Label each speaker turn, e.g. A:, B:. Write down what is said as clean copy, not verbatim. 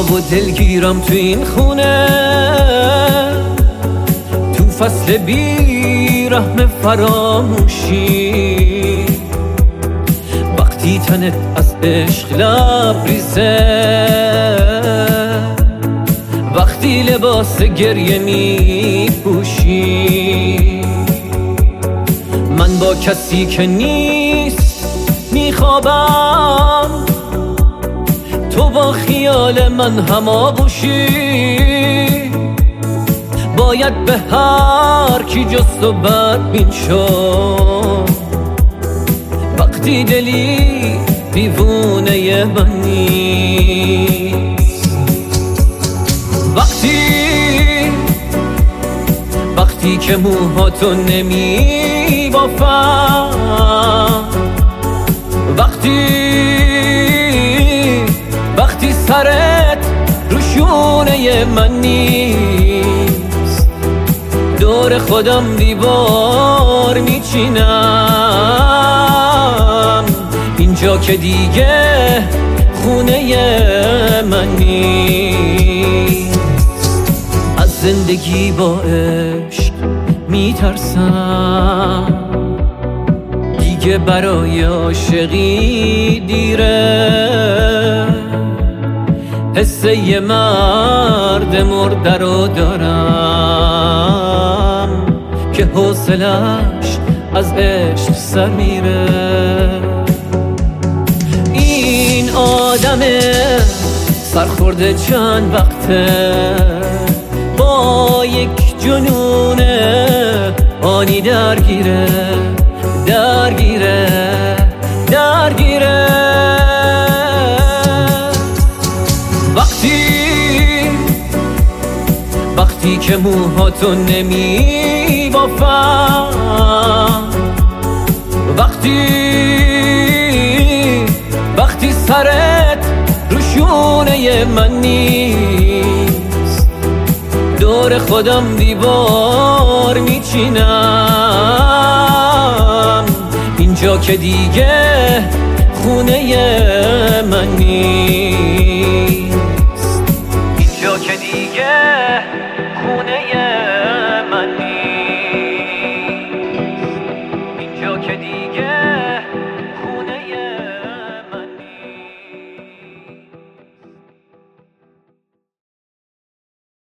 A: و دلگیرم تو این خونه، تو فصل بیرحم فراموشی، وقتی تنت از عشق لبریزه، وقتی لباس گریه می پوشی. من با کسی که نیست میخوابم، تو با خیال من هماغوشی. باید به هر کی جست و بدبین شد، وقتی دلی دیوونه من نیست. وقتی که موهاتو نمی بافم، وقتی سرت رو شونه من نیست، دور خودم دیوار میچینم، اینجا که دیگه خونه من نیست. از زندگی با عشق میترسم، دیگه برای عاشقی دیره. حس یه مرد مرده رو دارم که حوصلش از عشق سر میره. این آدم سرخورده چند وقته، با یک جنون آنی درگیره. وقتی که موهاتو نمی بافم، وقتی سرت رو شونه من نیست، دور خودم دیوار میچینم، اینجا که دیگه خونه من نیست.